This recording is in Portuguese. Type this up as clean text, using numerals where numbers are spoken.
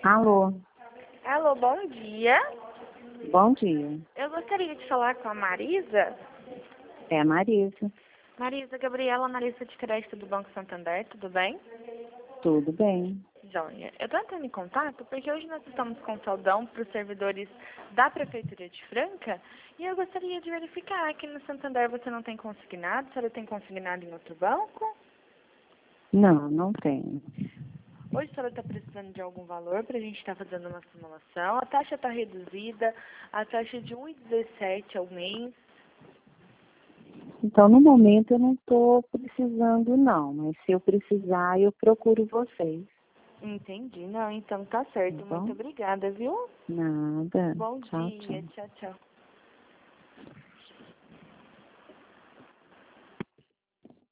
Alô, Alô, bom dia. bom dia. Eu gostaria de falar com a Marisa. É a Marisa. Marisa, Gabriela, analista de crédito do Banco Santander, tudo bem? Tudo bem? Joia. Eu estou entrando em contato porque hoje nós estamos com saudão para os servidores da Prefeitura de Franca e eu gostaria de verificar aqui no Santander você não tem consignado, a senhora tem consignado em outro banco? Não, não tenho. Hoje a senhora está precisando de algum valor para a gente estar fazendo uma simulação. A taxa está reduzida, a taxa é de 1,17 ao mês. Então, no momento, eu não estou precisando, não. Mas se eu precisar, eu procuro vocês. Entendi. Não, então tá Tá certo. Muito bom? obrigada, viu? Nada. Bom Tchau, tchau. dia. Tchau, tchau.